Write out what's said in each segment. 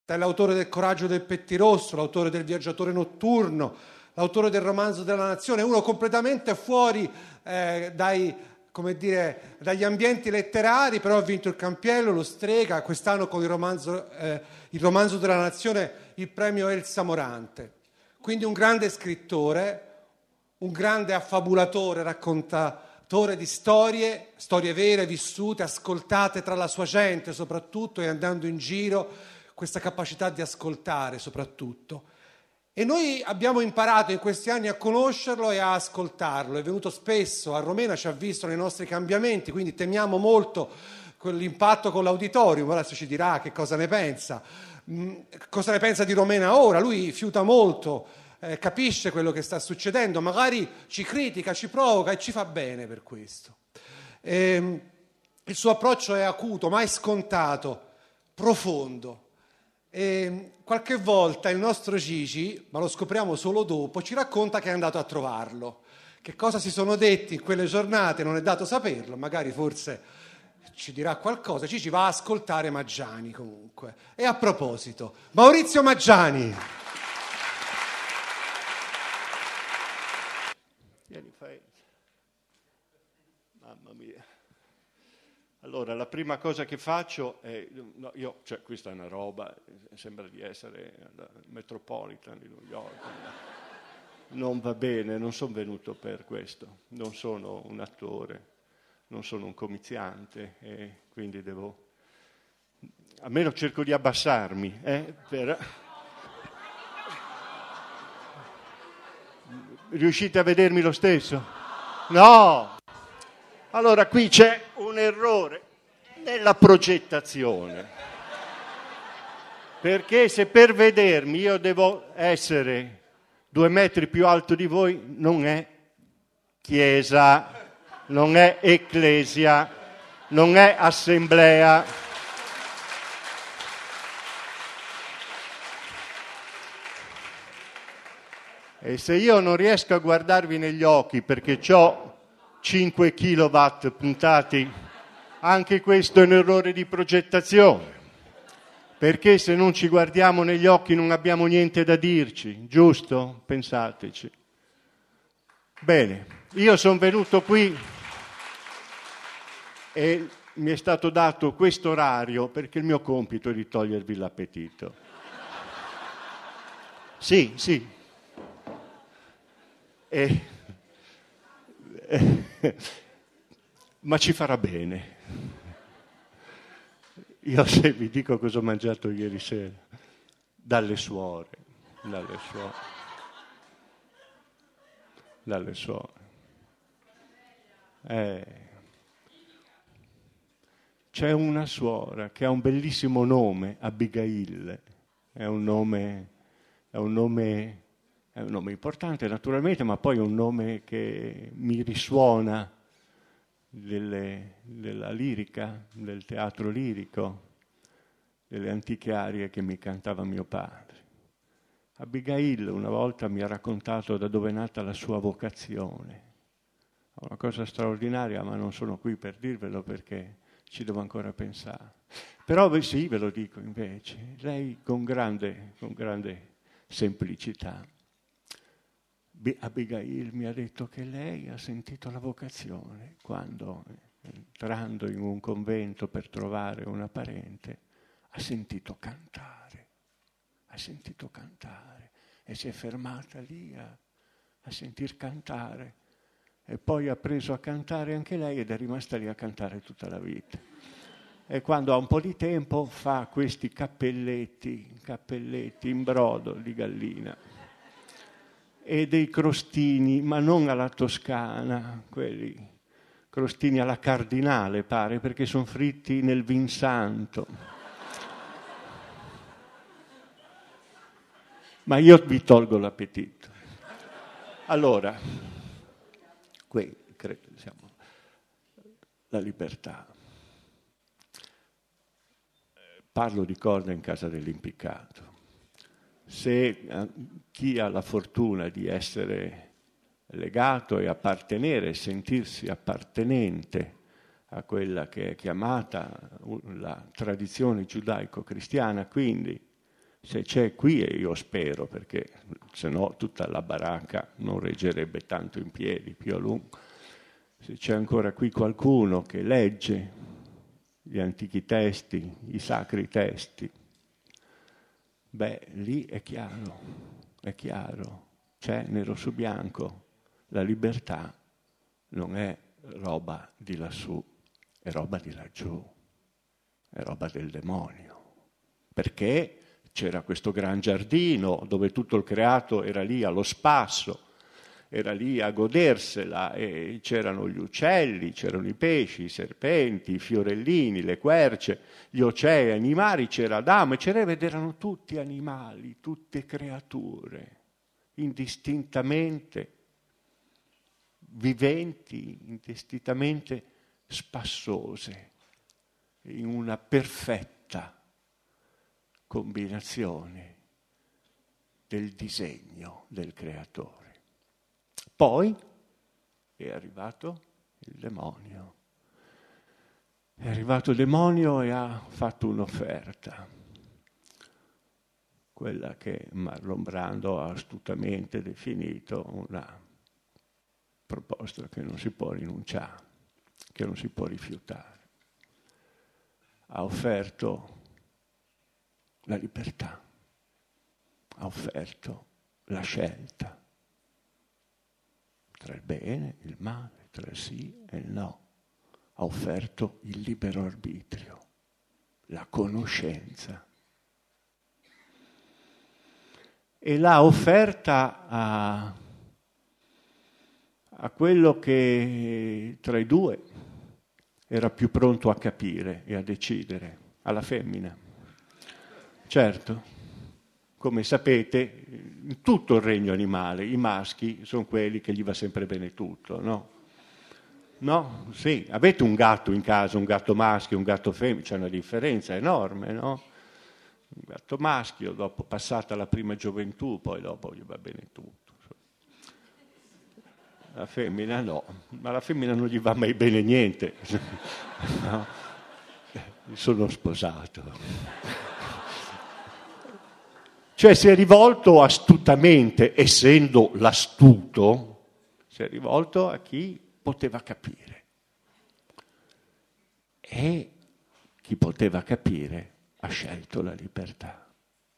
è l'autore del Coraggio del Pettirosso, l'autore del Viaggiatore notturno, l'autore del Romanzo della Nazione, uno completamente fuori dagli ambienti letterari, però ha vinto il Campiello, lo Strega, quest'anno con il Romanzo della Nazione il premio Elsa Morante. Quindi un grande scrittore, un grande affabulatore, raccontatore di storie vere, vissute, ascoltate tra la sua gente soprattutto, e andando in giro, questa capacità di ascoltare soprattutto. E noi abbiamo imparato in questi anni a conoscerlo e a ascoltarlo. È venuto spesso a Romena, ci ha visto nei nostri cambiamenti, quindi temiamo molto quell'impatto con l'auditorium. Ora ci dirà che cosa ne pensa. Cosa ne pensa di Romena ora? Lui fiuta molto, capisce quello che sta succedendo, magari ci critica, ci provoca e ci fa bene per questo. Il suo approccio è acuto, mai scontato, profondo. E qualche volta il nostro Gigi, ma lo scopriamo solo dopo, ci racconta che è andato a trovarlo. Che cosa si sono detti in quelle giornate non è dato saperlo, magari forse ci dirà qualcosa. Gigi va a ascoltare Maggiani comunque. E a proposito, Maurizio Maggiani. Mamma mia. Allora, la prima cosa che faccio è, questa è una roba, sembra di essere al Metropolitan di New York. Non va bene, non sono venuto per questo, non sono un attore, non sono un comiziante, e quindi almeno cerco di abbassarmi, Riuscite a vedermi lo stesso? No! Allora qui c'è un errore nella progettazione, perché se per vedermi io devo essere 2 metri più alto di voi, non è chiesa, non è ecclesia, non è assemblea. E se io non riesco a guardarvi negli occhi perché ho 5 kilowatt puntati, anche questo è un errore di progettazione, perché se non ci guardiamo negli occhi non abbiamo niente da dirci, giusto? Pensateci. Bene, io sono venuto qui e mi è stato dato questo orario perché il mio compito è di togliervi l'appetito. Sì. Ma ci farà bene. Io se vi dico cosa ho mangiato ieri sera, dalle suore. C'è una suora che ha un bellissimo nome, Abigail, è un nome importante naturalmente, ma poi è un nome che mi risuona della lirica, del teatro lirico, delle antiche arie che mi cantava mio padre. Abigail una volta mi ha raccontato da dove è nata la sua vocazione. È una cosa straordinaria, ma non sono qui per dirvelo perché ci devo ancora pensare. Però sì, ve lo dico invece, lei con grande semplicità. Abigail mi ha detto che lei ha sentito la vocazione quando, entrando in un convento per trovare una parente, ha sentito cantare e si è fermata lì a sentir cantare e poi ha preso a cantare anche lei ed è rimasta lì a cantare tutta la vita. E quando ha un po' di tempo fa questi cappelletti in brodo di gallina e dei crostini, ma non alla toscana, quelli crostini alla cardinale pare, perché sono fritti nel vin santo. Ma io vi tolgo l'appetito. Allora, qui credo siamo la libertà. Parlo di corda in casa dell'impiccato. Se chi ha la fortuna di essere legato e appartenere, sentirsi appartenente a quella che è chiamata la tradizione giudaico-cristiana, quindi Se c'è qui, e io spero, perché se no tutta la baracca non reggerebbe tanto in piedi, più a lungo. Se c'è ancora qui qualcuno che legge gli antichi testi, i sacri testi, beh, lì è chiaro, c'è nero su bianco, la libertà non è roba di lassù, è roba di laggiù, è roba del demonio. Perché c'era questo gran giardino dove tutto il creato era lì allo spasso, era lì a godersela, e c'erano gli uccelli, c'erano i pesci, i serpenti, i fiorellini, le querce, gli oceani, i mari, c'era Adamo, ed erano tutti animali, tutte creature, indistintamente viventi, indistintamente spassose, in una perfetta combinazione del disegno del creatore. Poi è arrivato il demonio. È arrivato il demonio e ha fatto un'offerta, quella che Marlon Brando ha astutamente definito una proposta che non si può rinunciare, che non si può rifiutare. Ha offerto la libertà, ha offerto la scelta tra il bene, il male, tra il sì e il no. Ha offerto il libero arbitrio, la conoscenza. E l'ha offerta a quello che tra i due era più pronto a capire e a decidere, alla femmina. Certo. Come sapete, in tutto il regno animale i maschi sono quelli che gli va sempre bene tutto, no? No? Sì, avete un gatto in casa, un gatto maschio, un gatto femmina, c'è una differenza enorme, no? Un gatto maschio, dopo passata la prima gioventù, poi dopo gli va bene tutto. La femmina no, ma la femmina non gli va mai bene niente. No? Sono sposato. Cioè si è rivolto astutamente, essendo l'astuto, si è rivolto a chi poteva capire. E chi poteva capire ha scelto la libertà.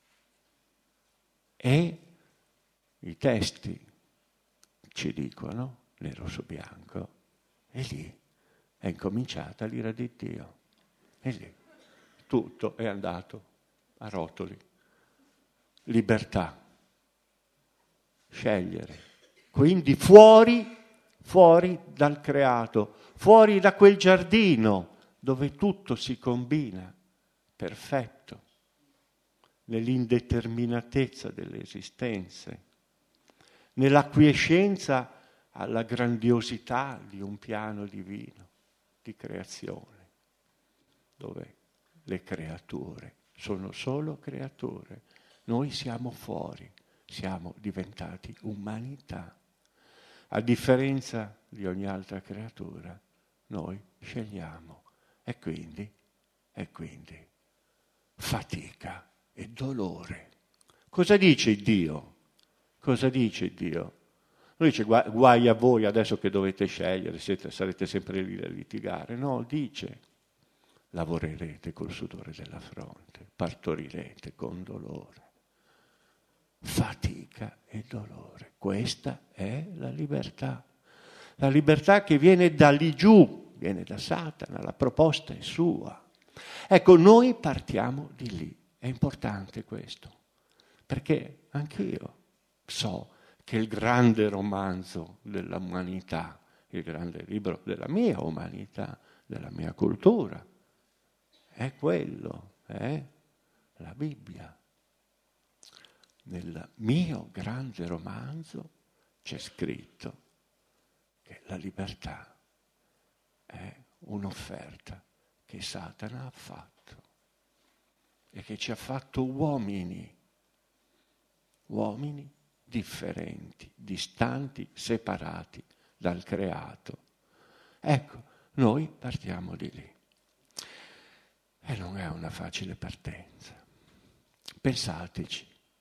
E i testi ci dicono, nero su bianco, e lì è incominciata l'ira di Dio. E lì tutto è andato a rotoli. Libertà, scegliere, quindi fuori dal creato, fuori da quel giardino dove tutto si combina, perfetto, nell'indeterminatezza delle esistenze, nell'acquiescenza alla grandiosità di un piano divino di creazione, dove le creature sono solo creature. Noi siamo fuori, siamo diventati umanità. A differenza di ogni altra creatura, noi scegliamo. E quindi fatica e dolore. Cosa dice Dio? Cosa dice Dio? Non dice guai a voi adesso che dovete scegliere, sarete sempre lì a litigare. No, dice lavorerete col sudore della fronte, partorirete con dolore. Fatica e dolore. Questa è la libertà che viene da lì giù, viene da Satana, la proposta è sua. Ecco, noi partiamo di lì, è importante questo, perché anch'io so che il grande romanzo dell'umanità, il grande libro della mia umanità, della mia cultura, è quello, è la Bibbia. Nel mio grande romanzo c'è scritto che la libertà è un'offerta che Satana ha fatto e che ci ha fatto uomini differenti, distanti, separati dal creato. Ecco, noi partiamo di lì. E non è una facile partenza. Pensateci.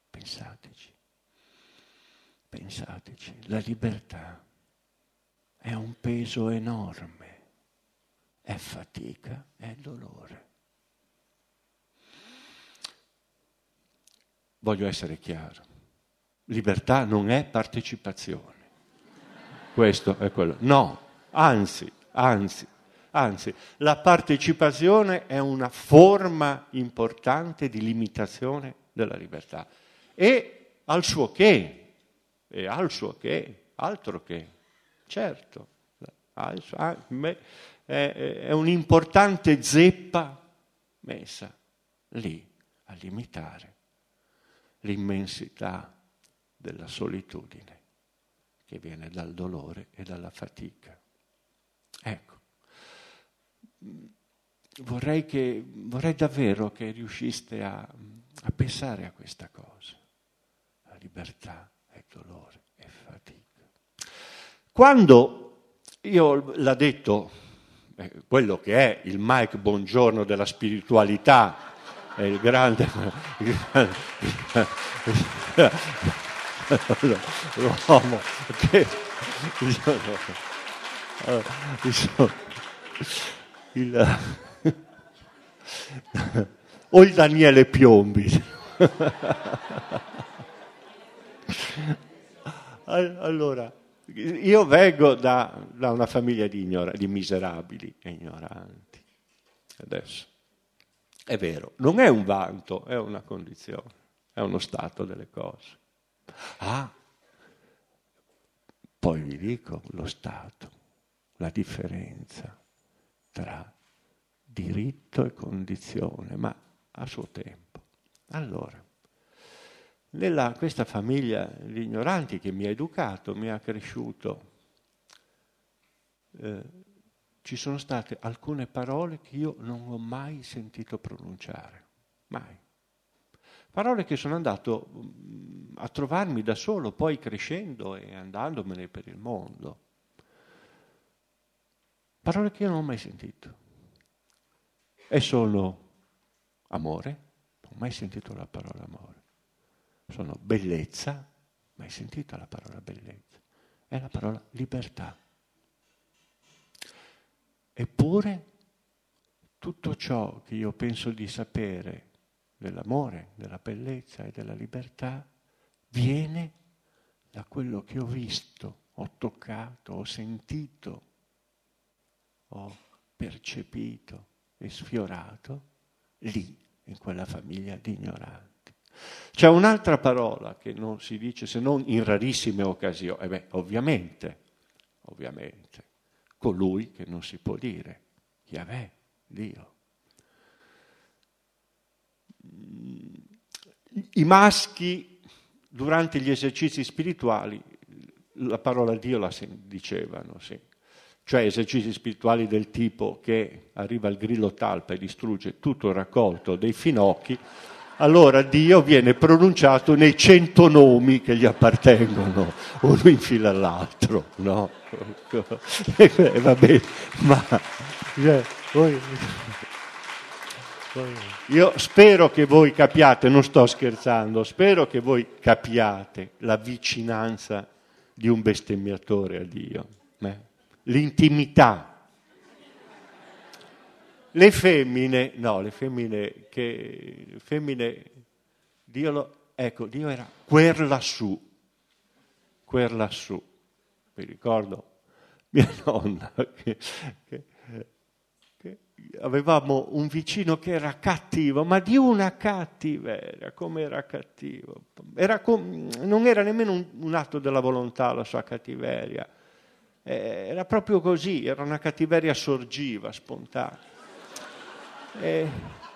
La libertà è un peso enorme, è fatica, è dolore. Voglio essere chiaro. Libertà non è partecipazione. Questo è quello. No, anzi, la partecipazione è una forma importante di limitazione della libertà. E al suo che, altro che, certo, è un'importante zeppa messa lì a limitare l'immensità della solitudine che viene dal dolore e dalla fatica. Ecco, vorrei davvero che riusciste a pensare a questa cosa. La libertà è dolore e fatica. Quando io l'ha detto quello che è il Mike Bongiorno della spiritualità, è il grande l'uomo che o il Daniele Piombi. Allora, io vengo da una famiglia di miserabili e ignoranti. Adesso è vero, non è un vanto, è una condizione, è uno stato delle cose. Poi vi dico lo stato, la differenza tra diritto e condizione, ma a suo tempo. Allora, questa famiglia di ignoranti che mi ha educato, mi ha cresciuto, ci sono state alcune parole che io non ho mai sentito pronunciare, mai. Parole che sono andato a trovarmi da solo, poi crescendo e andandomene per il mondo. Parole che io non ho mai sentito. E sono amore, non ho mai sentito la parola amore. Sono bellezza, mai sentita la parola bellezza. È la parola libertà. Eppure tutto ciò che io penso di sapere dell'amore, della bellezza e della libertà viene da quello che ho visto, ho toccato, ho sentito, ho percepito e sfiorato lì, in quella famiglia di ignoranti. C'è un'altra parola che non si dice se non in rarissime occasioni, ovviamente, colui che non si può dire, Yahweh, Dio. I maschi durante gli esercizi spirituali la parola Dio la dicevano, sì. Cioè esercizi spirituali del tipo che arriva il grillo talpa e distrugge tutto il raccolto dei finocchi, allora Dio viene pronunciato nei 100 nomi che gli appartengono, uno in fila all'altro, no? Va bene, ma io spero che voi capiate, non sto scherzando, spero che voi capiate la vicinanza di un bestemmiatore a Dio, l'intimità. Le femmine, Dio era quer lassù. Mi ricordo mia nonna che avevamo un vicino che era cattivo, ma di una cattiveria, come era cattivo. Non era nemmeno un atto della volontà la sua cattiveria, era proprio così, era una cattiveria sorgiva, spontanea. E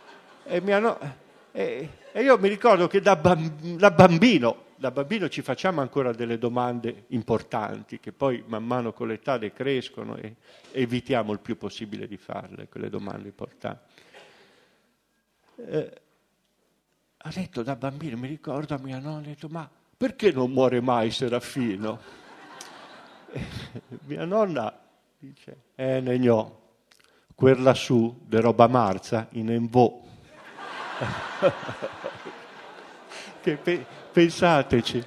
io mi ricordo che da bambino ci facciamo ancora delle domande importanti, che poi man mano con l'età decrescono e evitiamo il più possibile di farle, quelle domande importanti. Ha detto da bambino, mi ricordo a mia nonna, ha detto, ma perché non muore mai Serafino? Mia nonna dice, negnò, quella su de roba marza in envò. Pensateci.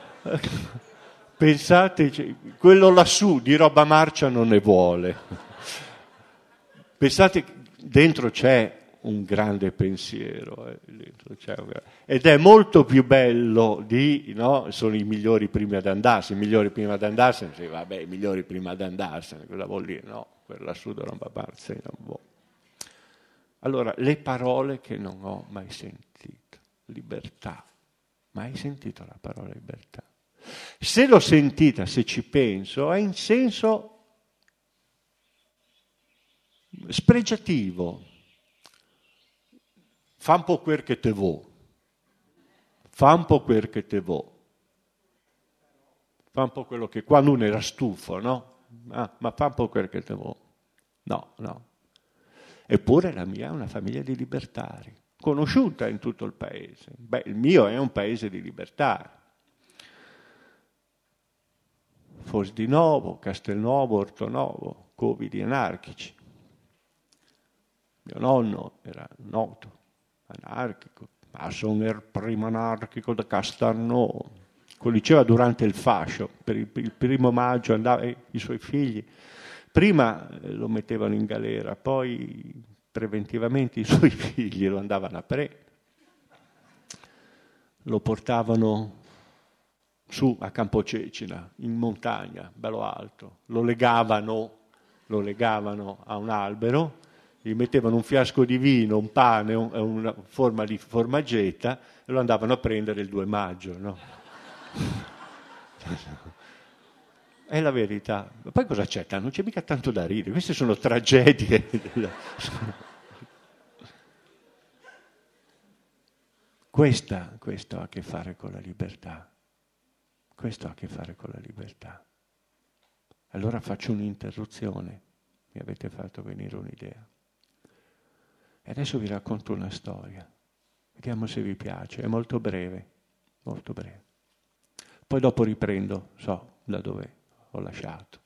Pensateci, quello lassù di roba marcia non ne vuole. Pensate, dentro c'è un grande pensiero, ed è molto più bello no? Sono i migliori prima ad andarsene, sì, vabbè, i migliori prima ad andarsene, cosa vuol dire? No, quella lassù di roba marcia non vuole. Allora, le parole che non ho mai sentito, libertà, mai sentito la parola libertà. Se l'ho sentita, se ci penso, è in senso spregiativo. Fa un po' quel che te vuoi. Fa un po' quel che te vuoi. Fa un po' quello che qua uno era stufo, no? Ma fa un po' quel che te vuoi. No. Eppure la mia è una famiglia di libertari, conosciuta in tutto il paese. Beh, il mio è un paese di libertari. Fosdinovo, Castelnuovo, Ortonovo, covi di anarchici. Mio nonno era noto, anarchico, ma sono il primo anarchico da Castelnuovo. Lo diceva durante il fascio, per il 1° maggio andava, i suoi figli, prima lo mettevano in galera, poi preventivamente i suoi figli lo andavano a prendere, lo portavano su a Campocecina, in montagna, bello alto, lo legavano a un albero, gli mettevano un fiasco di vino, un pane, una forma di formaggetta e lo andavano a prendere il 2 maggio, no? È la verità. Ma poi cosa c'è? Non c'è mica tanto da ridere, queste sono tragedie. Questo ha a che fare con la libertà. Questo ha a che fare con la libertà. Allora faccio un'interruzione, mi avete fatto venire un'idea. E adesso vi racconto una storia, vediamo se vi piace, è molto breve. Poi dopo riprendo, so da dove ho lasciato.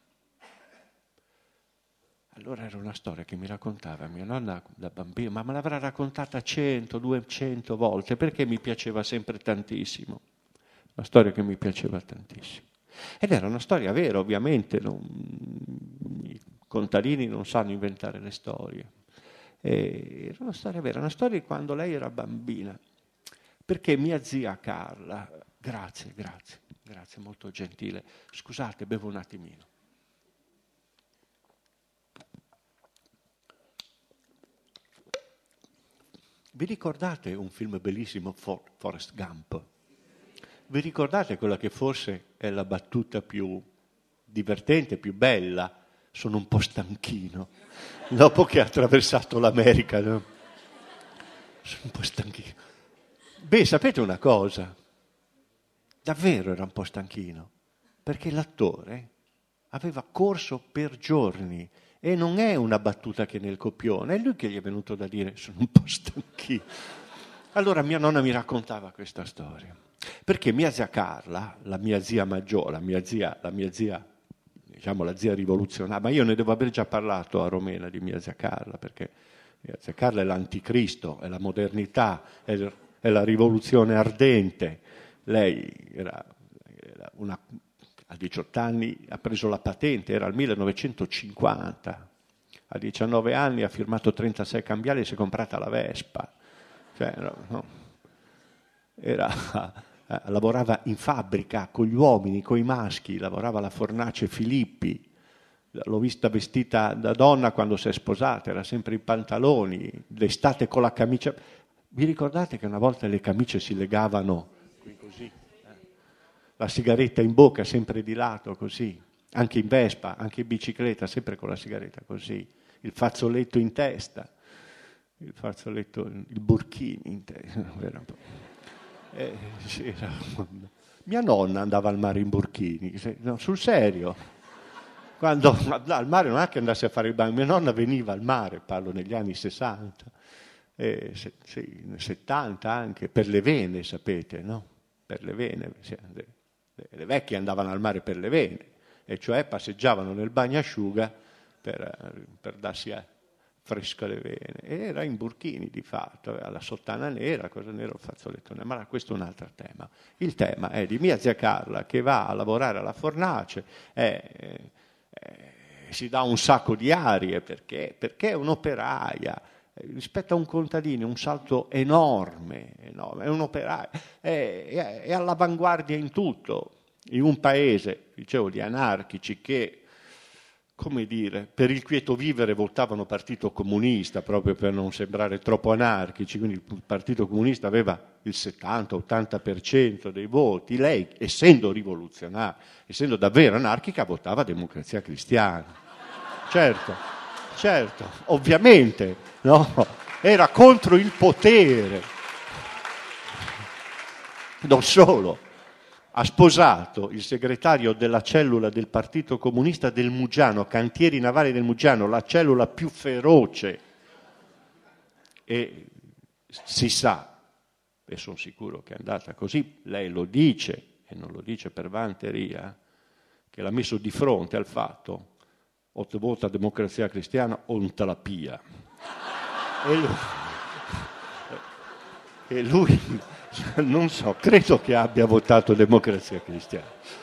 Allora era una storia che mi raccontava mia nonna da bambino, ma me l'avrà raccontata 100, 200 volte, perché mi piaceva sempre tantissimo. Una storia che mi piaceva tantissimo. Ed era una storia vera, ovviamente, i contadini non sanno inventare le storie. Era una storia vera, una storia di quando lei era bambina. Perché mia zia Carla, grazie, molto gentile. Scusate, bevo un attimino. Vi ricordate un film bellissimo, Forrest Gump? Vi ricordate quella che forse è la battuta più divertente, più bella? Sono un po' stanchino. Dopo che ha attraversato l'America, no? Sono un po' stanchino. Beh, sapete una cosa? Davvero era un po' stanchino, perché l'attore aveva corso per giorni e non è una battuta che nel copione, è lui che gli è venuto da dire sono un po' stanchino. Allora mia nonna mi raccontava questa storia, perché mia zia Carla, la mia zia maggiore, la mia zia, diciamo la zia rivoluzionaria, ma io ne devo aver già parlato a Romena di mia zia Carla, perché mia zia Carla è l'anticristo, è la modernità, è la rivoluzione ardente. Lei era a 18 anni ha preso la patente, era il 1950, a 19 anni ha firmato 36 cambiali e si è comprata la Vespa. Cioè, no. Lavorava in fabbrica con gli uomini, con i maschi, lavorava alla Fornace Filippi. L'ho vista vestita da donna quando si è sposata, era sempre in pantaloni, l'estate con la camicia. Vi ricordate che una volta le camicie si legavano qui così? La sigaretta in bocca, sempre di lato così, anche in Vespa, anche in bicicletta, sempre con la sigaretta così, il fazzoletto in testa, il burkini in testa. Mia nonna andava al mare in burkini, no, sul serio. Quando al mare non è che andasse a fare il bagno, mia nonna veniva al mare, parlo negli anni 60, 70 anche, per le vene, sapete, no? Per le vene, le vecchie andavano al mare per le vene, e cioè passeggiavano nel bagnasciuga per darsi fresca le vene, e era in burkini di fatto, aveva la sottana nera, cosa nera, il fazzoletto nero, ma questo è un altro tema. Il tema è di mia zia Carla che va a lavorare alla fornace, si dà un sacco di arie perché è un'operaia, rispetto a un contadino un salto enorme, è un operaio, è all'avanguardia in tutto, in un paese, dicevo, di anarchici che, come dire, per il quieto vivere votavano Partito Comunista proprio per non sembrare troppo anarchici, quindi il Partito Comunista aveva il 70-80% dei voti, lei, essendo rivoluzionaria, essendo davvero anarchica, votava Democrazia Cristiana. Certo, ovviamente, no? Era contro il potere. Non solo. Ha sposato il segretario della cellula del Partito Comunista del Muggiano, Cantieri Navali del Muggiano, la cellula più feroce. E si sa, e sono sicuro che è andata così, lei lo dice, e non lo dice per vanteria, che l'ha messo di fronte al fatto: o te vota Democrazia Cristiana o non te la pia. E lui non so, credo che abbia votato Democrazia Cristiana.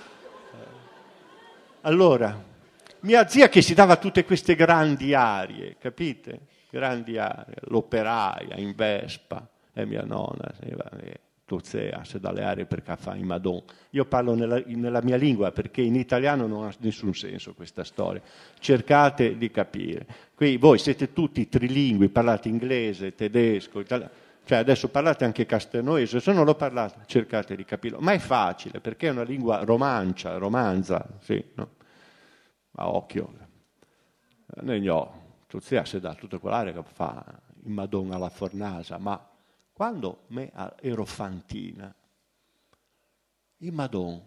Allora, mia zia che si dava tutte queste grandi arie, capite? Grandi arie, l'operaia in Vespa, e mia nonna, tu zia, se dalle arie perché fa in Madonna. Io parlo nella mia lingua perché in italiano non ha nessun senso questa storia. Cercate di capire. Qui voi siete tutti trilingui, parlate inglese, tedesco, italiano. Cioè adesso parlate anche castelnuese, se non lo parlate cercate di capirlo, ma è facile perché è una lingua romanza, sì, no? A occhio. Tu zia si dà tutta quell'aria che fa in Madonna alla fornasa, ma quando me ero fantina, in Madonna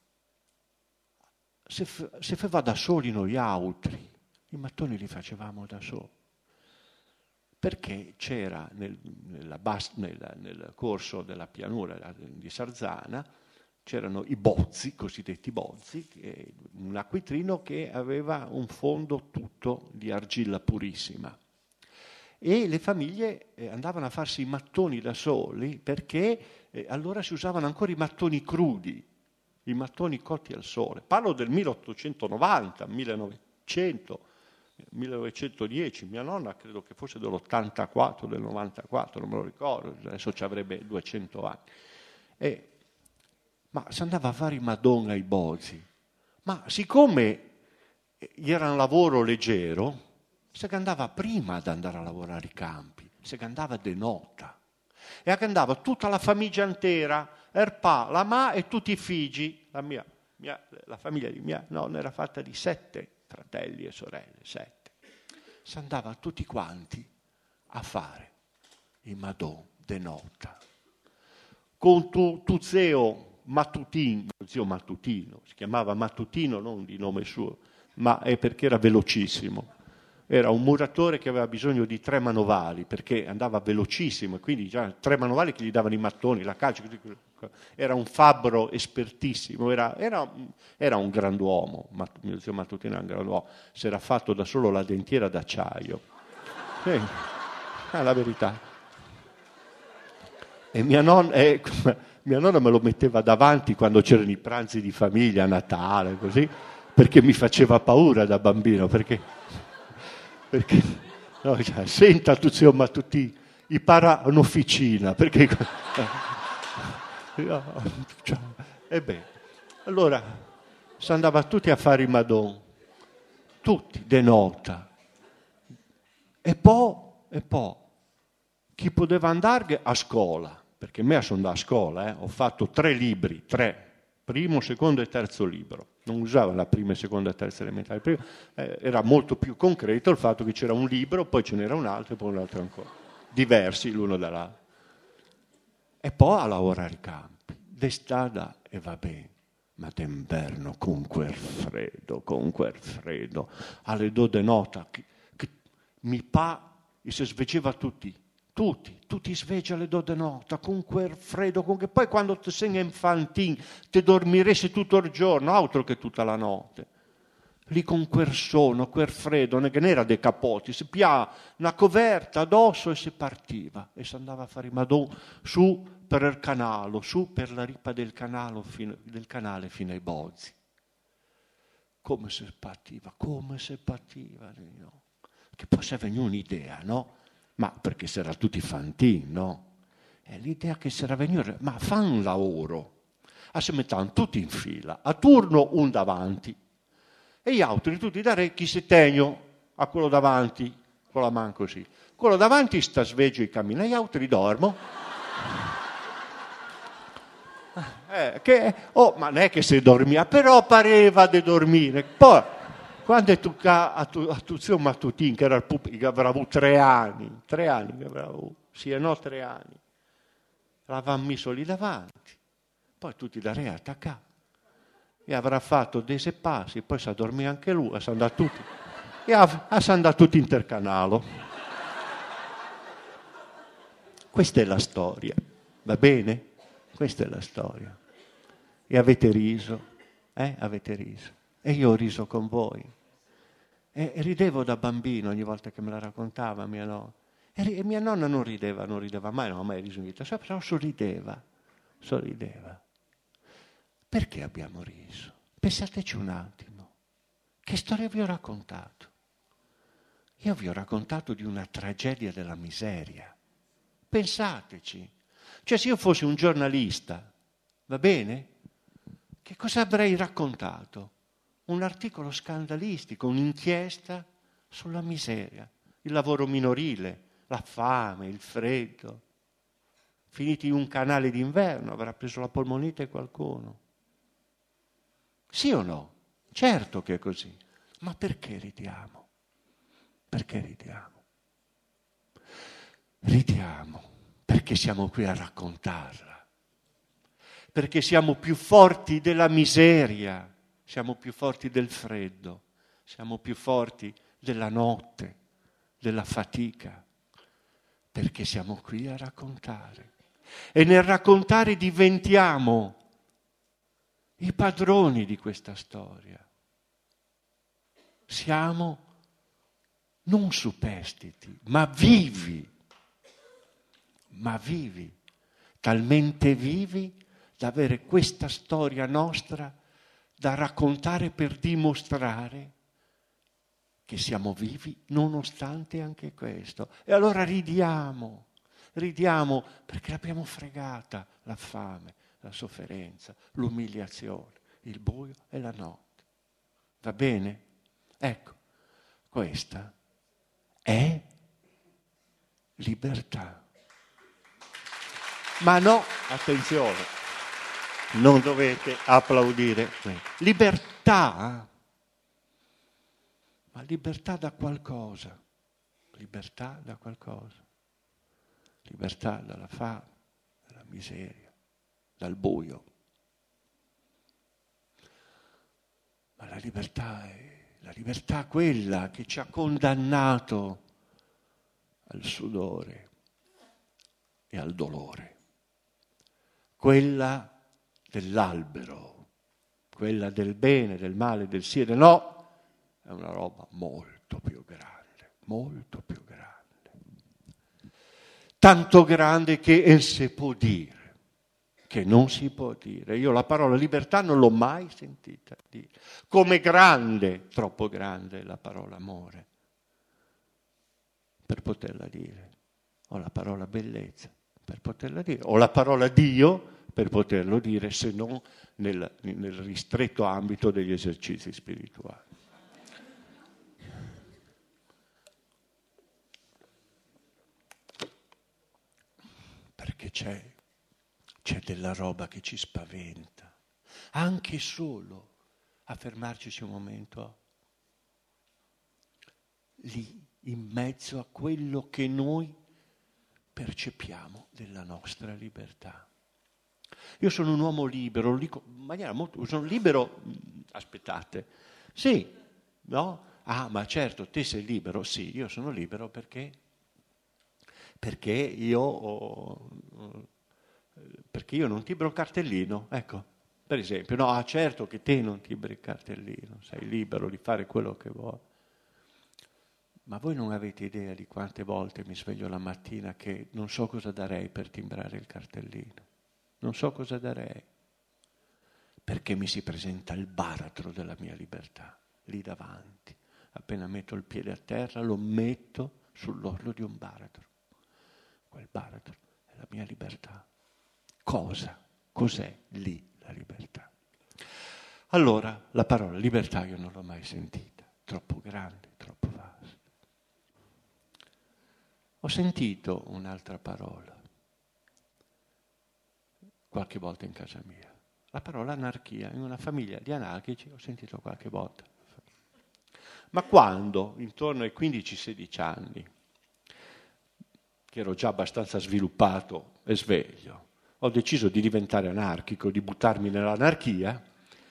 se faceva da soli noi altri, i mattoni li facevamo da soli. Perché c'era nel corso della pianura di Sarzana, c'erano i bozzi, cosiddetti bozzi, un acquitrino che aveva un fondo tutto di argilla purissima. E le famiglie andavano a farsi i mattoni da soli perché allora si usavano ancora i mattoni crudi, i mattoni cotti al sole. Parlo del 1890, 1910, mia nonna credo che fosse dell'84, del 94, non me lo ricordo, adesso ci avrebbe 200 anni. Ma si andava a fare i Madonna ai bozzi, ma siccome era un lavoro leggero, si andava prima ad andare a lavorare i campi, si andava de nota, e andava tutta la famiglia intera, il pa, la ma e tutti i figli, la famiglia di mia nonna era fatta di 7 fratelli e sorelle, 7. Si andava tutti quanti a fare i Madonna de nota. Con tu zio Mattutino, si chiamava Mattutino non di nome suo, ma è perché era velocissimo. Era un muratore che aveva bisogno di 3 manovali, perché andava velocissimo, e quindi già 3 manovali che gli davano i mattoni, la calce. Era un fabbro espertissimo, era un grand'uomo, mio zio Mattutino era un grand'uomo, si era fatto da solo la dentiera d'acciaio. Sì, è la verità. E mia nonna me lo metteva davanti quando c'erano i pranzi di famiglia a Natale, così, perché mi faceva paura da bambino, perché no, cioè, senta tu zio Mattutino, i para un'officina, perché allora si andava tutti a fare i Madonna, tutti de nota, e poi chi poteva andare a scuola, perché me sono andato a scuola, ho fatto 3 libri, 3, primo, secondo e terzo libro. Non usava la prima, seconda e terza elementare. Era molto più concreto il fatto che c'era un libro, poi ce n'era un altro e poi un altro ancora. Diversi l'uno dall'altro. E poi a lavorare i campi. D'estate e va bene, ma d'inverno con quel freddo, alle 2 di notte, che mi pa, e si svegeva tutti sveggi alle 2 di notte, con quel freddo, con che poi quando ti sei infantin, ti dormiresti tutto il giorno, altro che tutta la notte. lì con quel sonno, quel freddo, che non era dei capotti, si piava una coverta addosso e si partiva e si andava a fare i Madonna su per il canale, su per la ripa del canale fino ai Bozzi. Come se partiva, no? Che poi si è venuta un'idea, no? Ma perché si era tutti fantini, no? E l'idea che si era venuta, ma fa un lavoro. Si mettevano tutti in fila, a turno un davanti, e gli altri tutti da re chi si tegno a quello davanti, con la mano così. Quello davanti sta sveglio e cammina, gli altri dormono. Ma non è che si dormia, però pareva di dormire. Poi, quando è toccato a tu zio Mattutin, che era il pupi, che avrà avuto 3 anni che avrà avuto, sì e no 3 anni, l'avevamo messo lì davanti, poi tutti da re attaccati, e avrà fatto dei 6 passi, poi si dormì anche lui, e si andati tutti, si andati tutti intercanalo. Questa è la storia, va bene? Questa è la storia. E avete riso, avete riso. E io ho riso con voi. E ridevo da bambino ogni volta che me la raccontava mia nonna. E mia nonna non rideva mai, non ho mai riso in vita, però sorrideva. Perché abbiamo riso? Pensateci un attimo. Che storia vi ho raccontato? Io vi ho raccontato di una tragedia della miseria. Pensateci. Cioè, se io fossi un giornalista, va bene? Che cosa avrei raccontato? Un articolo scandalistico, un'inchiesta sulla miseria, il lavoro minorile, la fame, il freddo. Finiti in un canale d'inverno, avrà preso la polmonite qualcuno. Sì o no? Certo che è così. Ma perché ridiamo? Perché ridiamo? Ridiamo perché siamo qui a raccontarla. Perché siamo più forti della miseria, siamo più forti del freddo, siamo più forti della notte, della fatica. Perché siamo qui a raccontare. E nel raccontare diventiamo i padroni di questa storia. Siamo non superstiti, ma vivi, talmente vivi da avere questa storia nostra da raccontare per dimostrare che siamo vivi nonostante anche questo. E allora ridiamo perché l'abbiamo fregata la fame, la sofferenza, l'umiliazione, il buio e la notte. Va bene? Ecco, questa è libertà. Ma no, attenzione, non dovete applaudire. Libertà, ma libertà da qualcosa, libertà da qualcosa, libertà dalla fame, dalla miseria, dal buio. Ma la libertà è quella che ci ha condannato al sudore e al dolore. Quella dell'albero, quella del bene, del male, del sì e del no, è una roba molto più grande, molto più grande. Tanto grande che si può dire, che non si può dire. Io la parola libertà non l'ho mai sentita dire. Come grande, troppo grande è la parola amore, per poterla dire. O la parola bellezza, per poterla dire. O la parola Dio, per poterlo dire, se non nel ristretto ambito degli esercizi spirituali. Perché c'è della roba che ci spaventa, anche solo a fermarci un momento lì, in mezzo a quello che noi percepiamo della nostra libertà. Io sono un uomo libero, lo dico in maniera molto... sono libero... Aspettate. Sì, no? Ah, ma certo, te sei libero? Sì, io sono libero perché io non timbro cartellino, ecco, Per esempio, no, certo che te non timbri il cartellino, sei libero di fare quello che vuoi. Ma voi non avete idea di quante volte mi sveglio la mattina che non so cosa darei per timbrare il cartellino. Non so cosa darei. Perché mi si presenta il baratro della mia libertà, lì davanti. Appena metto il piede a terra, lo metto sull'orlo di un baratro. Quel baratro è la mia libertà. Cosa? Cos'è lì la libertà? Allora, la parola libertà io non l'ho mai sentita, troppo grande, troppo vasta. Ho sentito un'altra parola, qualche volta in casa mia. La parola anarchia, in una famiglia di anarchici ho sentito qualche volta. Ma quando, intorno ai 15-16 anni, che ero già abbastanza sviluppato e sveglio, ho deciso di diventare anarchico, di buttarmi nell'anarchia,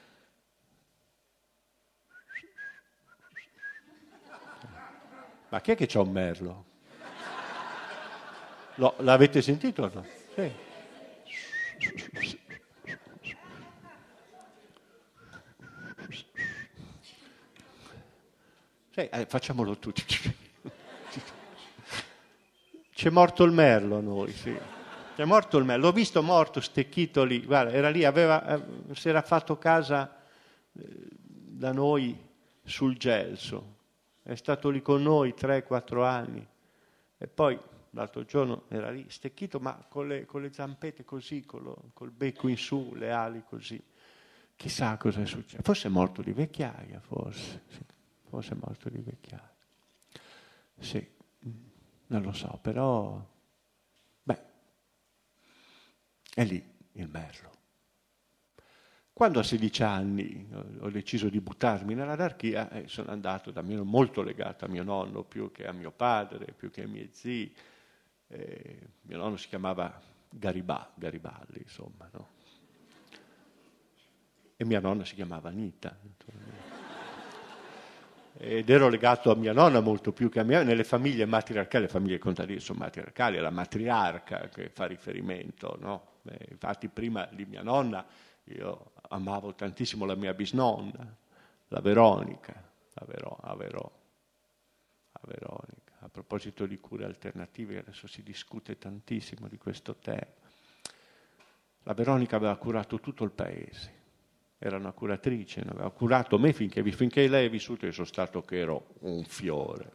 ma chi è che c'ha un merlo? L'avete sentito o no? Sì. Sì, facciamolo tutti. C'è morto il merlo a noi, sì. C'è morto il merlo. L'ho visto morto, stecchito lì. Guarda, era lì, si era fatto casa da noi sul Gelso. È stato lì con noi 3-4 anni. E poi l'altro giorno era lì, stecchito, ma con le zampette così, col becco in su, le ali così. Chissà cosa è successo. Forse è morto di vecchiaia, forse. Sì. Forse è morto di vecchiaia. Sì, non lo so, però... Beh, è lì il merlo. Quando a 16 anni ho deciso di buttarmi nell'anarchia, sono andato da mio, molto legato a mio nonno, più che a mio padre, più che ai miei zii. Mio nonno si chiamava Garibaldi, insomma, no? E mia nonna si chiamava Anita. Ed ero legato a mia nonna molto più che a mia. Nelle famiglie matriarcali, le famiglie contadine sono matriarcali, è la matriarca che fa riferimento, no? Infatti prima di mia nonna io amavo tantissimo la mia bisnonna, la Veronica, a Veronica. A proposito di cure alternative, adesso si discute tantissimo di questo tema. La Veronica aveva curato tutto il paese, era una curatrice, aveva curato me finché lei è vissuta. Io sono stato che ero un fiore.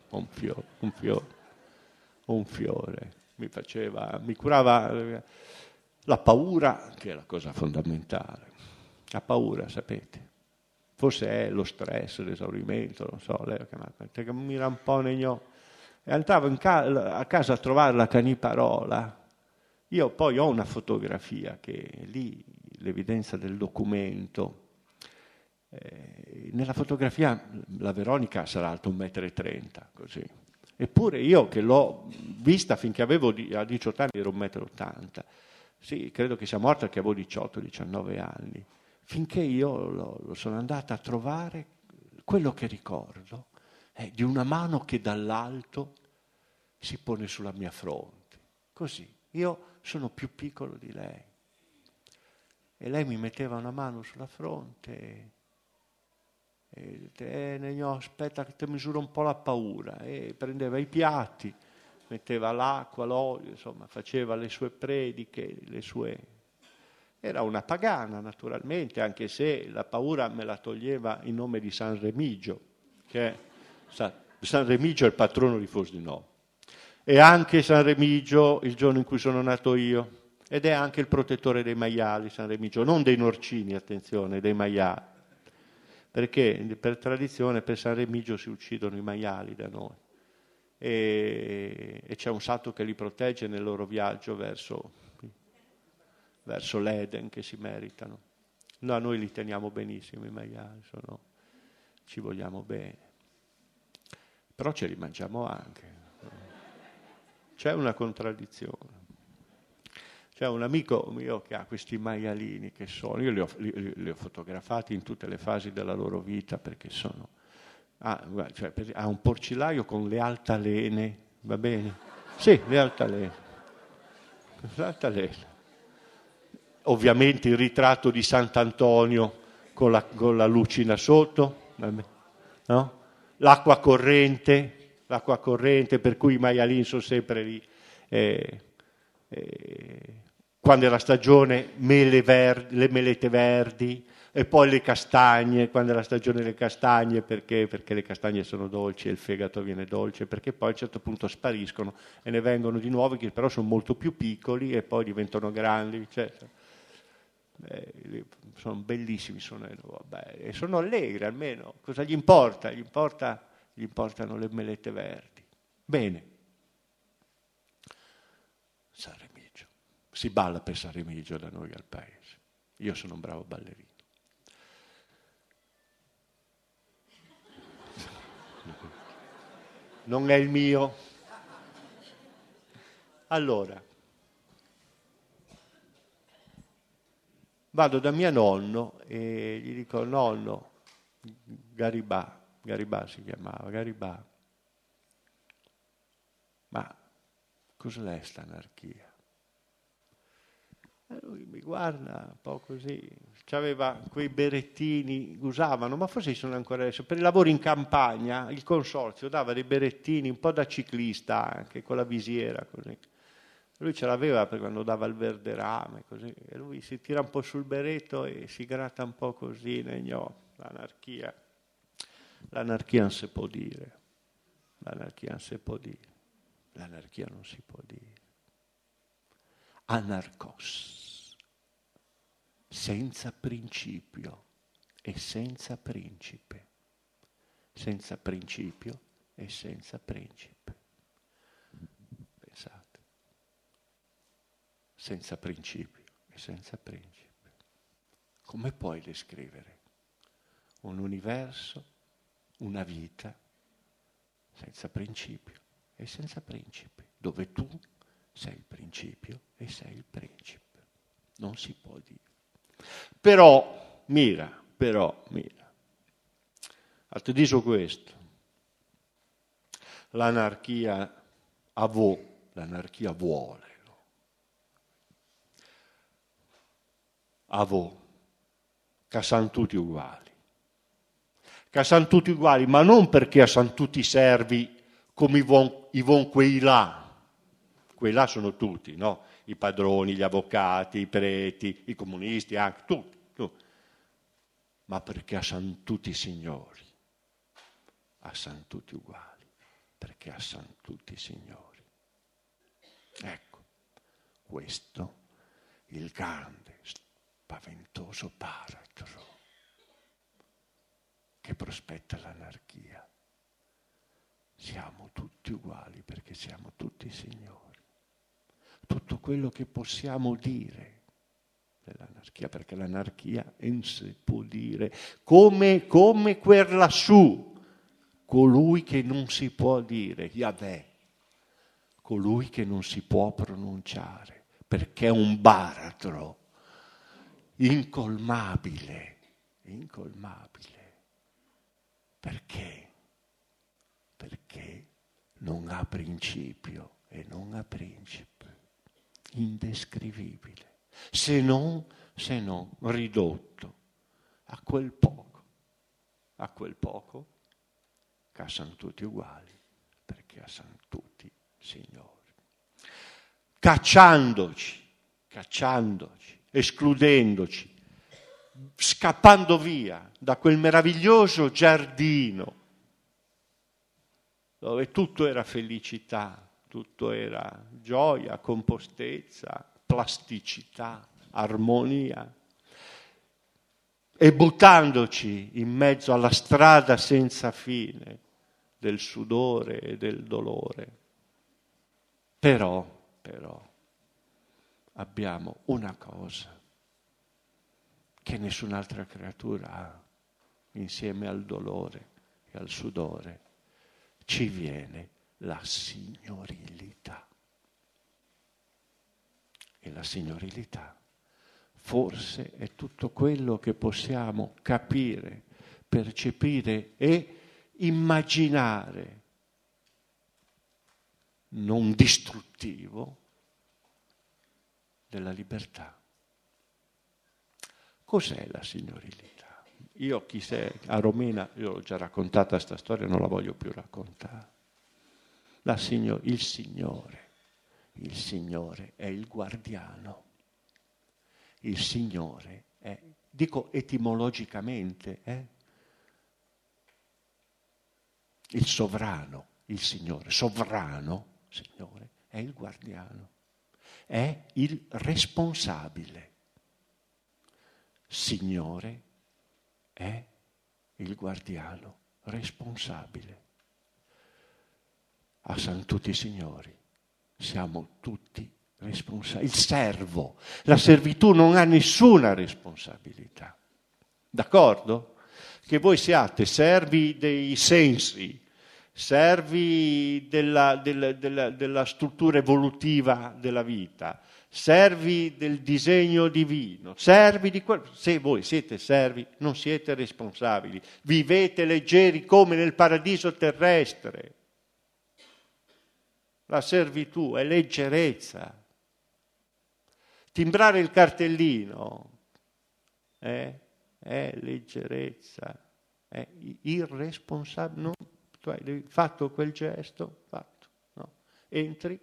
Mi curava la paura, che è la cosa fondamentale. La paura, sapete, forse è lo stress, l'esaurimento, non so, lei che mi era un po' negno. E andavo a casa a trovare la caniparola. Io poi ho una fotografia che è lì, l'evidenza del documento. Nella fotografia la Veronica sarà alta 1,30 m, così. Eppure io che l'ho vista finché avevo a 18 anni ero 1,80 m. Sì, credo che sia morta che avevo 18-19 anni. Finché io lo sono andata a trovare, quello che ricordo è di una mano che dall'alto si pone sulla mia fronte. Così, io sono più piccolo di lei. E lei mi metteva una mano sulla fronte e diceva, aspetta che ti misuro un po' la paura. E prendeva i piatti, metteva l'acqua, l'olio, insomma, faceva le sue prediche, le sue... Era una pagana, naturalmente, anche se la paura me la toglieva in nome di San Remigio, che San Remigio è il patrono di Fosdinò. E anche San Remigio, il giorno in cui sono nato io, ed è anche il protettore dei maiali, San Remigio, non dei norcini, attenzione, dei maiali. Perché per tradizione per San Remigio si uccidono i maiali da noi. E c'è un santo che li protegge nel loro viaggio verso l'Eden che si meritano. No, noi li teniamo benissimo i maiali, ci vogliamo bene. Però ce li mangiamo anche. C'è una contraddizione. C'è un amico mio che ha questi maialini che io li ho fotografati in tutte le fasi della loro vita perché sono... ha un porcilaio con le altalene, va bene? Sì, le altalene. ovviamente il ritratto di Sant'Antonio con la lucina sotto, no? L'acqua corrente per cui i maialini sono sempre lì. Quando è la stagione, le melete verdi, e poi le castagne, quando è la stagione delle castagne, perché le castagne sono dolci e il fegato viene dolce, perché poi a un certo punto spariscono e ne vengono di nuovi che però sono molto più piccoli e poi diventano grandi, eccetera. Sono bellissimi, e sono allegri almeno. Cosa gli importa? Gli importano le melete verdi. Bene. San Remigio. Si balla per San Remigio da noi al paese. Io sono un bravo ballerino. Non è il mio. Allora, vado da mio nonno e gli dico: nonno, Garibà si chiamava, Garibà, ma cos'è sta anarchia? E lui mi guarda un po' così, c'aveva quei berettini, usavano, ma forse ci sono ancora adesso, per i lavori in campagna il consorzio dava dei berettini un po' da ciclista anche, con la visiera così. Lui ce l'aveva per quando dava il verderame, così, e lui si tira un po' sul berretto e si gratta un po' così, l'anarchia non si può dire, l'anarchia non si può dire. Anarcos, senza principio e senza principe, senza principio e senza principe. Pensate. Senza principio e senza principe. Come puoi descrivere un universo, una vita senza principio e senza principe, dove tu sei il principio e sei il principe? Non si può dire. Però, mira, ti dico questo, l'anarchia vuole, che sono tutti uguali. Ma non perché sono tutti servi come i von quei là sono tutti, no? I padroni, gli avvocati, i preti, i comunisti, anche tutti. Ma perché sono tutti signori, sono tutti uguali, perché sono tutti signori. Ecco, questo il grande, spaventoso baratro che prospetta l'anarchia. Siamo tutti uguali perché siamo tutti signori. Tutto quello che possiamo dire dell'anarchia, perché l'anarchia non si può dire come quel lassù, colui che non si può dire, Yahweh, colui che non si può pronunciare, perché è un baratro incolmabile. Perché? Perché non ha principio e non ha principe, indescrivibile, se non ridotto a quel poco che sono tutti uguali, perché sono tutti signori. Cacciandoci, escludendoci, scappando via da quel meraviglioso giardino dove tutto era felicità, tutto era gioia, compostezza, plasticità, armonia, e buttandoci in mezzo alla strada senza fine del sudore e del dolore. Però abbiamo una cosa che nessun'altra creatura ha, insieme al dolore e al sudore, ci viene la signorilità. E la signorilità forse è tutto quello che possiamo capire, percepire e immaginare non distruttivo della libertà. Cos'è la signorilità? Io a Romena, io l'ho già raccontata sta storia, non la voglio più raccontare. Il Signore è il guardiano. Il Signore è, dico etimologicamente, il sovrano, il Signore, sovrano, Signore, è il guardiano, è il responsabile. Signore è il guardiano responsabile. A San Tutti i Signori siamo tutti responsabili. Il servo, la servitù non ha nessuna responsabilità. D'accordo? Che voi siate servi dei sensi, servi della struttura evolutiva della vita, servi del disegno divino, servi di quello. Se voi siete servi, non siete responsabili. Vivete leggeri come nel paradiso terrestre. La servitù è leggerezza. Timbrare il cartellino è leggerezza, è irresponsabile. Tu hai fatto quel gesto, fatto. No? Entri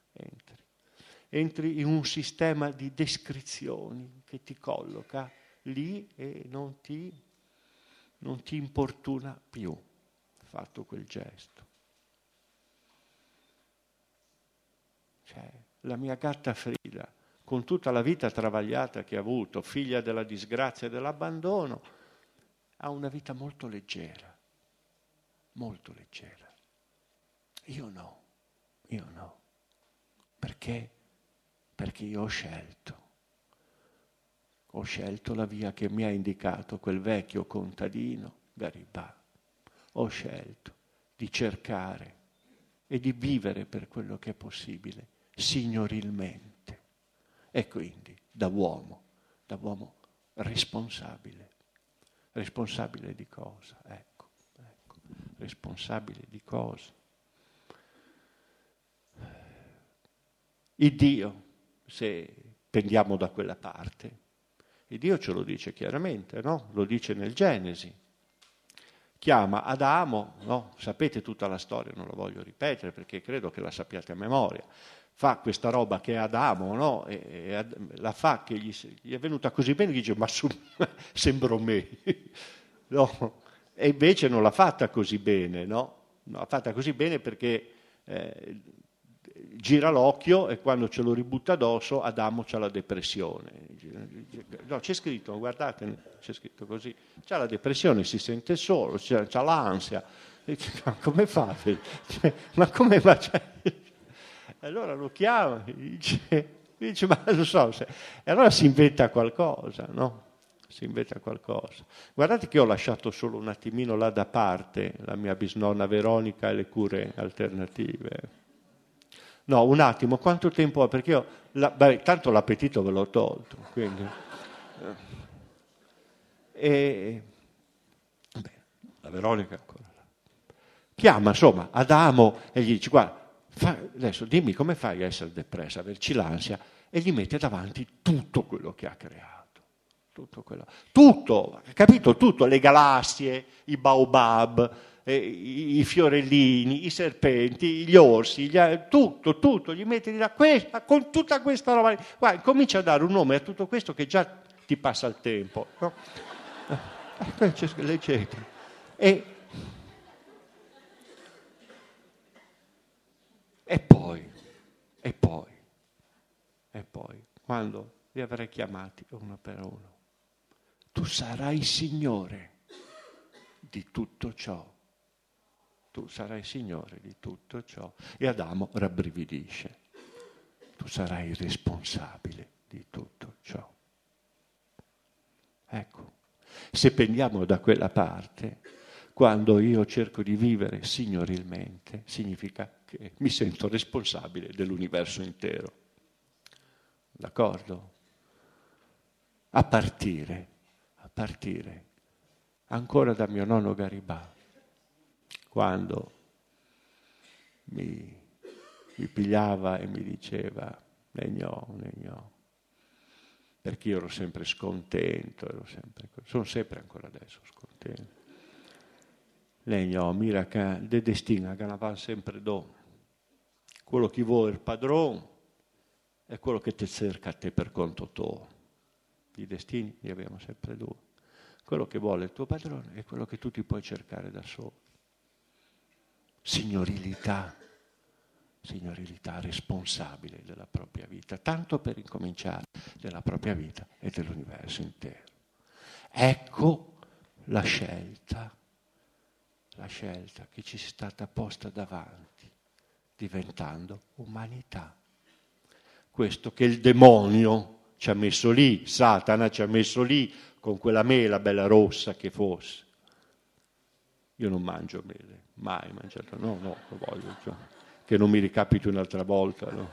in un sistema di descrizioni che ti colloca lì e non ti importuna più. Fatto quel gesto. Cioè, la mia gatta Frida, con tutta la vita travagliata che ha avuto, figlia della disgrazia e dell'abbandono, ha una vita molto leggera, molto leggera. Io no. Perché? Perché io ho scelto la via che mi ha indicato quel vecchio contadino Garibà. Ho scelto di cercare e di vivere per quello che è possibile, signorilmente. E quindi da uomo responsabile. Responsabile di cosa? Ecco. Responsabile di cosa? Il Dio, se pendiamo da quella parte, il Dio ce lo dice chiaramente, no? Lo dice nel Genesi. Chiama Adamo, no? Sapete tutta la storia, non la voglio ripetere perché credo che la sappiate a memoria. Fa questa roba che è Adamo, no? E la fa che gli è venuta così bene, dice ma sembro me, no? E invece non l'ha fatta così bene, no? Non l'ha fatta così bene perché gira l'occhio e quando ce lo ributta addosso Adamo c'ha la depressione. No, c'è scritto, guardate, c'è scritto così. C'ha la depressione, si sente solo, c'ha l'ansia. Ma come fa? Ma come fa? Allora lo chiama, dice ma lo so. E allora si inventa qualcosa, no? Si inventa qualcosa. Guardate che ho lasciato solo un attimino là da parte la mia bisnonna Veronica e le cure alternative. No, un attimo, quanto tempo ho? Perché io, tanto l'appetito ve l'ho tolto, quindi. La Veronica ancora là. Chiama, insomma, Adamo e gli dice, guarda, adesso dimmi come fai a essere depressa, averci l'ansia, e gli mette davanti tutto quello che ha creato. Tutto, capito? Tutto, le galassie, i baobab, i fiorellini, i serpenti, gli orsi, tutto, gli metti da con tutta questa roba. Guarda, comincia a dare un nome a tutto questo che già ti passa il tempo. No? Leggete. E poi, quando li avrai chiamati uno per uno, tu sarai Signore di tutto ciò. Tu sarai Signore di tutto ciò. E Adamo rabbrividisce. Tu sarai responsabile di tutto ciò. Ecco, se pendiamo da quella parte, quando io cerco di vivere signorilmente, significa che mi sento responsabile dell'universo intero. D'accordo? A partire ancora da mio nonno Garibà, quando mi pigliava e mi diceva Negnò, perché io ero sempre scontento, sono sempre ancora adesso scontento. Lei mira che de destina che va sempre do. Quello che vuole il padrone è quello che ti cerca a te per conto tuo. I destini li abbiamo sempre due. Quello che vuole il tuo padrone è quello che tu ti puoi cercare da solo. Signorilità responsabile della propria vita, tanto per incominciare, della propria vita e dell'universo intero. Ecco la scelta che ci è stata posta davanti, diventando umanità. Questo che il demonio ci ha messo lì, Satana ci ha messo lì con quella mela bella rossa che fosse. Io non mangio mele, mai mangiato, no, lo voglio, che non mi ricapiti un'altra volta, no?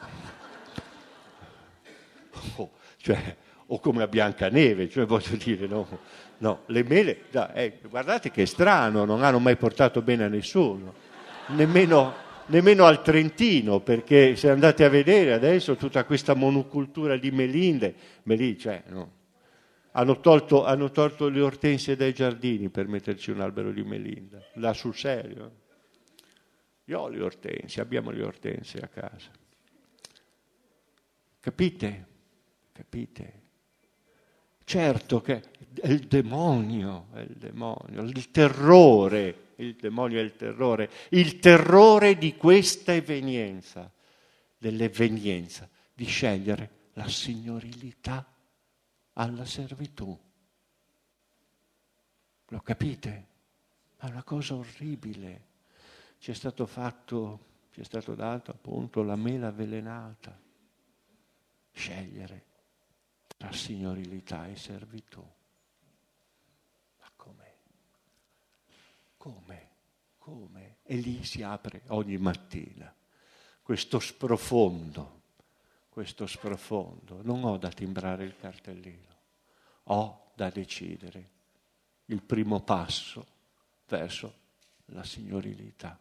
O come a Biancaneve, voglio dire, no, le mele, guardate che è strano, non hanno mai portato bene a nessuno, nemmeno al Trentino, perché se andate a vedere adesso tutta questa monocultura di melinde, no. Hanno tolto le ortensie dai giardini per metterci un albero di melinda, là sul serio. Io ho le ortensie, abbiamo le ortensie a casa. Capite? Certo che è il demonio, il terrore, il demonio è il terrore di questa evenienza, dell'evenienza, di scegliere la signorilità alla servitù. Lo capite? È una cosa orribile. Ci è stato dato appunto la mela avvelenata. Scegliere tra signorilità e servitù. Ma come? E lì si apre ogni mattina questo sprofondo. Non ho da timbrare il cartellino, ho da decidere il primo passo verso la signorilità.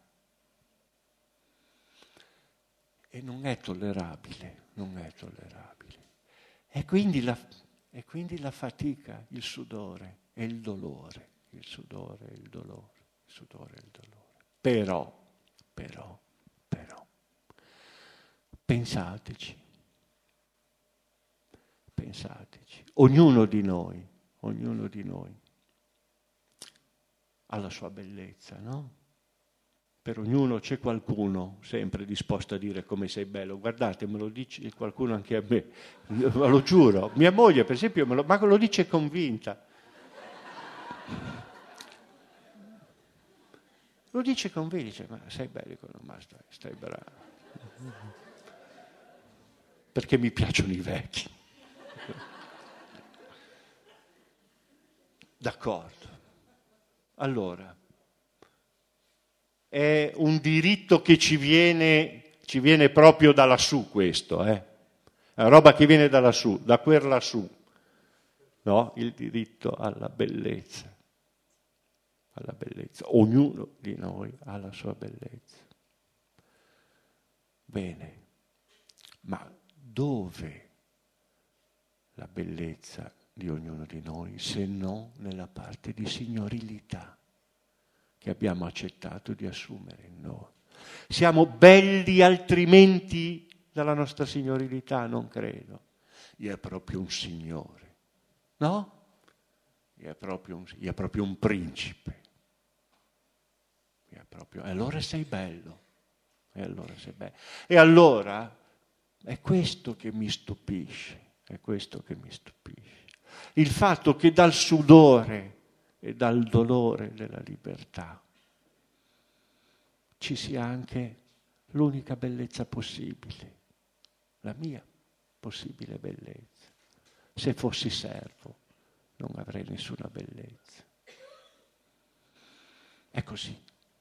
E non è tollerabile. E quindi la fatica, il sudore e il dolore. Però, pensateci. Ognuno di noi ha la sua bellezza, no? Per ognuno c'è qualcuno sempre disposto a dire come sei bello. Guardate, me lo dice qualcuno anche a me, ma lo giuro. Mia moglie, per esempio, ma lo dice convinta. Lo dice convinta, dice, ma sei bello, ma stai bravo. Perché mi piacciono i vecchi. D'accordo. Allora, è un diritto che ci viene proprio da lassù questo, È una roba che viene da lassù, da quel lassù, no? Il diritto alla bellezza. Ognuno di noi ha la sua bellezza. Bene, ma dove la bellezza di ognuno di noi, se non nella parte di signorilità che abbiamo accettato di assumere in noi? Siamo belli altrimenti dalla nostra signorilità? Non credo. Io è proprio un signore, no? Io è proprio un principe. E allora sei bello. E allora è questo che mi stupisce. Il fatto che dal sudore e dal dolore della libertà ci sia anche l'unica bellezza possibile, la mia possibile bellezza. Se fossi servo non avrei nessuna bellezza. È così.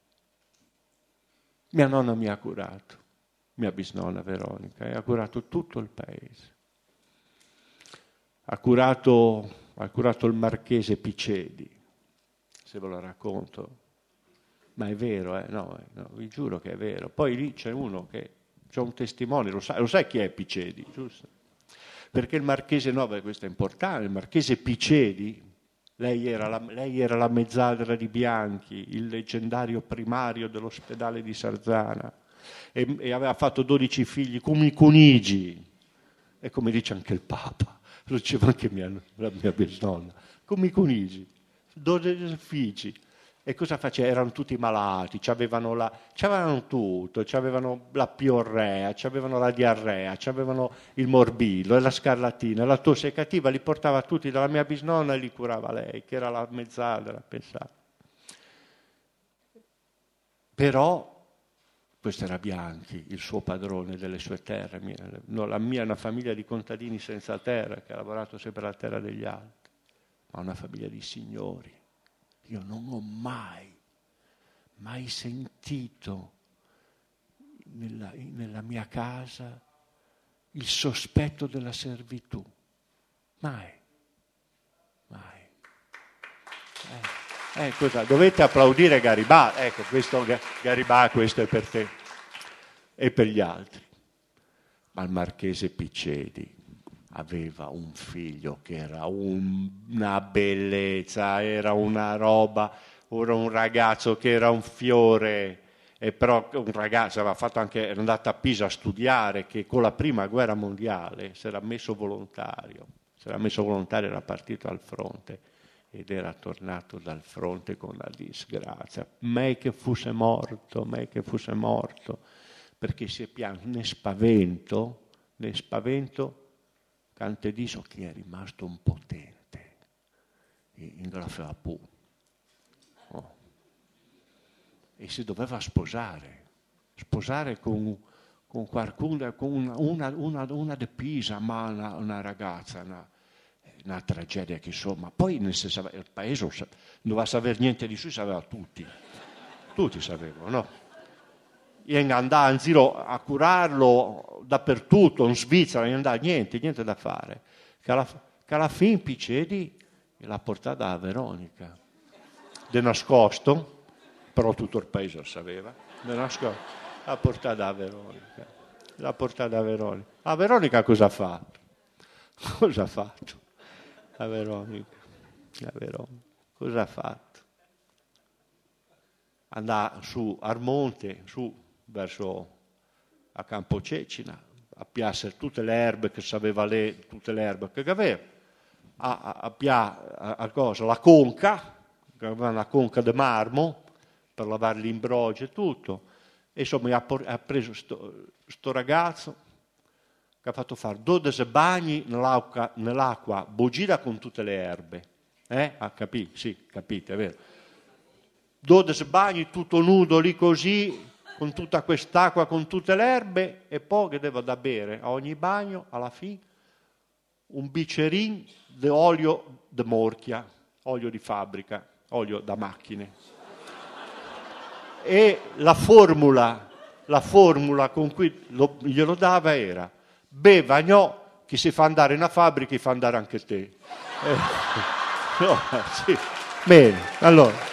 Mia nonna mi ha curato, mia bisnonna Veronica, e ha curato tutto il paese. Ha curato il marchese Picedi, se ve lo racconto. Ma è vero, no, vi giuro che è vero. Poi lì c'è uno che c'è un testimone, lo sai chi è Picedi, giusto? perché il marchese, no, beh, questo è importante, il marchese Picedi, lei era la mezzadra di Bianchi, il leggendario primario dell'ospedale di Sarzana, e aveva fatto 12 figli come i conigi, e come dice anche il Papa, lo diceva anche la mia bisnonna, come i conigi, 12 figli. E cosa faceva? Erano tutti malati, c'avevano tutto, c'avevano la piorrea, c'avevano la diarrea, c'avevano il morbillo e la scarlatina, la tosse cattiva, li portava tutti dalla mia bisnonna e li curava lei, che era la mezzadra, pensate. Però questo era Bianchi, il suo padrone delle sue terre. La mia è una famiglia di contadini senza terra, che ha lavorato sempre la terra degli altri, ma una famiglia di signori. Io non ho mai sentito nella mia casa il sospetto della servitù. Mai. Dovete applaudire Garibaldi. Ecco, Garibaldi, questo è per te e per gli altri. Ma il marchese Picedi aveva un figlio che era una bellezza, era una roba, era un ragazzo che era un fiore, e però un ragazzo era andato a Pisa a studiare, che con la prima guerra mondiale si era messo volontario, era partito al fronte ed era tornato dal fronte con la disgrazia. Me che fosse morto, perché si è pianto, ne spavento, Cante diso chi è rimasto un potente in Grafapù. Oh. E si doveva sposare con qualcuno, con una di Pisa, ma una ragazza, una tragedia che insomma, poi il paese non doveva sapere niente di lui, sapeva tutti sapevano, no? Io andavo in giro a curarlo dappertutto, in Svizzera, niente da fare. Che alla fine Picedi l'ha portata a Veronica, di nascosto, però tutto il paese lo sapeva, di nascosto, l'ha portata a Veronica. A Veronica cosa ha fatto? A Veronica, cosa ha fatto? Andava su Armonte, su verso a Campo Cecina, a piassere tutte le erbe che sapeva lei, tutte le erbe che aveva, la conca, che aveva una conca di marmo per lavare l'imbrogio e tutto, e insomma ha preso sto ragazzo che ha fatto fare 12 bagni nell'acqua bollita con tutte le erbe, Sì, capite, è vero. 12 bagni tutto nudo lì così, con tutta quest'acqua, con tutte le erbe, e poi che deve da bere a ogni bagno, alla fine, un biccherin di olio di morchia, olio di fabbrica, olio da macchine. E la formula con cui glielo dava era: bevagnò, chi si fa andare in una fabbrica, fa andare anche te. No, sì. Bene, allora.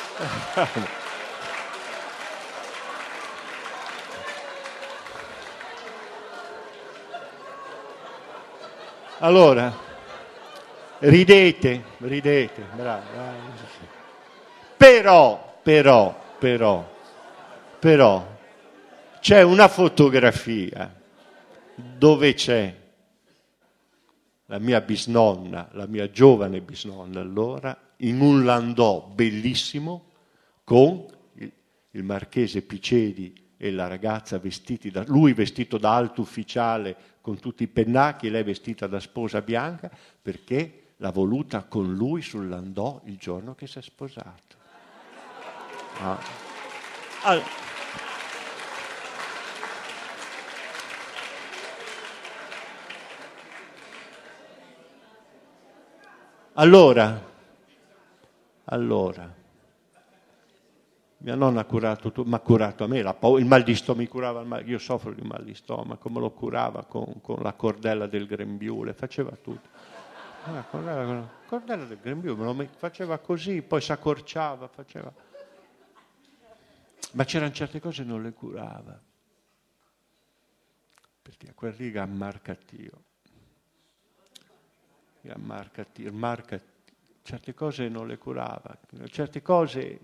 Allora, ridete, bravo. Però c'è una fotografia dove c'è la mia bisnonna, la mia giovane bisnonna allora, in un landò bellissimo con il marchese Picedi e la ragazza lui vestito da alto ufficiale con tutti i pennacchi, lei vestita da sposa bianca, perché l'ha voluta con lui sul landò il giorno che si è sposato. Allora, mia nonna ha curato mi ha curato a me, il mal di stomaco mi curava, io soffro di mal di stomaco, me lo curava con la cordella del grembiule, faceva tutto. La cordella del grembiule faceva così, poi si accorciava, ma c'erano certe cose che non le curava, perché a quel riga ammarcatio. certe cose non le curava, certe cose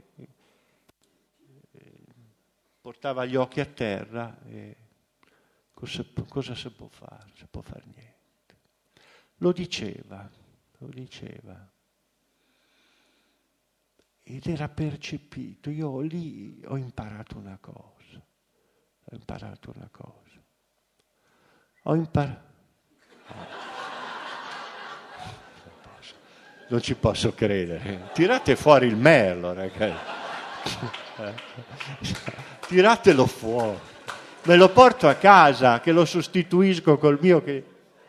portava gli occhi a terra e cosa si può fare? Non si può fare niente. Lo diceva. Ed era percepito. Io lì ho imparato una cosa. Non ci posso credere. Tirate fuori il merlo, ragazzi. Tiratelo fuori. Me lo porto a casa, che lo sostituisco col mio che...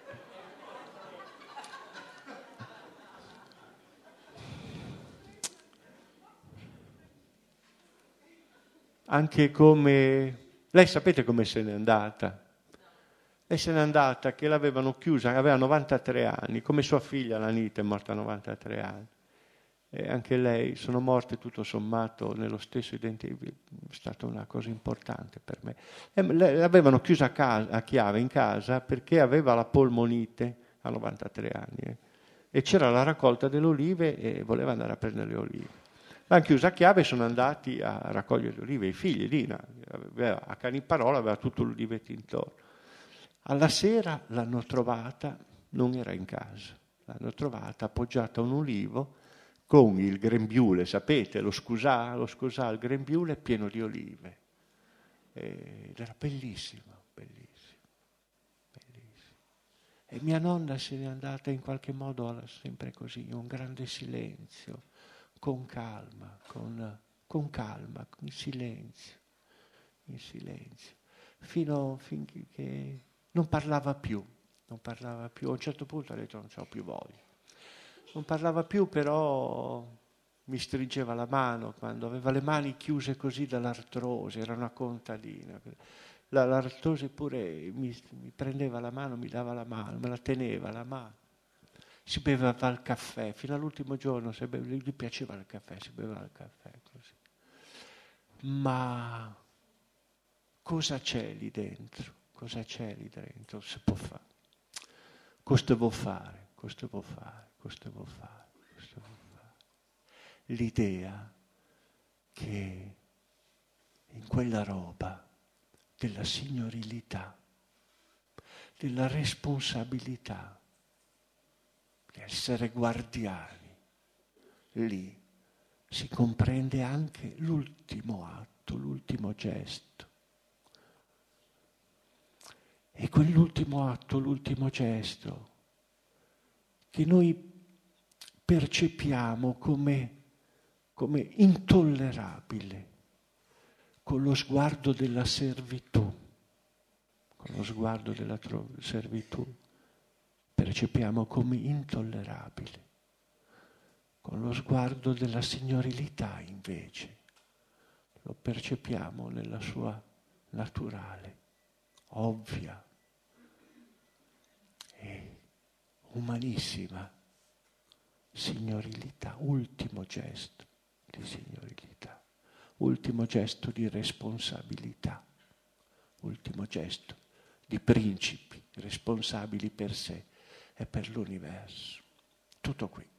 Anche come... Lei sapete come se n'è andata? Lei se n'è andata che l'avevano chiusa, aveva 93 anni, come sua figlia Lanita è morta a 93 anni. E anche lei, sono morte tutto sommato nello stesso identico, è stata una cosa importante per me. L'avevano chiusa a chiave in casa perché aveva la polmonite a 93 anni e c'era la raccolta delle olive e voleva andare a prendere le olive. L'hanno chiusa a chiave e sono andati a raccogliere le olive, i figli lì, a Caniparola aveva tutto l'oliveto intorno. Alla sera l'hanno trovata, non era in casa, l'hanno trovata appoggiata a un ulivo con il grembiule, sapete, lo scusà, il grembiule pieno di olive. Ed era bellissimo. E mia nonna se n'è andata in qualche modo sempre così, in un grande silenzio, con calma, in silenzio, finché non parlava più. A un certo punto ha detto non c'ho più voglia. Non parlava più, però mi stringeva la mano quando aveva le mani chiuse così dall'artrosi, era una contadina. L'artrosi pure mi prendeva la mano, mi dava la mano, me la teneva la mano. Si beveva il caffè, fino all'ultimo giorno gli piaceva il caffè, si beveva il caffè così. Ma cosa c'è lì dentro? Si può fare. Cosa devo fare? L'idea che in quella roba della signorilità, della responsabilità, di essere guardiani, lì si comprende anche l'ultimo atto, l'ultimo gesto. E quell'ultimo atto, l'ultimo gesto, che noi percepiamo come intollerabile, con lo sguardo della servitù, percepiamo come intollerabile. Con lo sguardo della signorilità, invece, lo percepiamo nella sua naturale, ovvia e umanissima signorilità, ultimo gesto di signorilità, ultimo gesto di responsabilità, ultimo gesto di principi responsabili per sé e per l'universo. Tutto qui.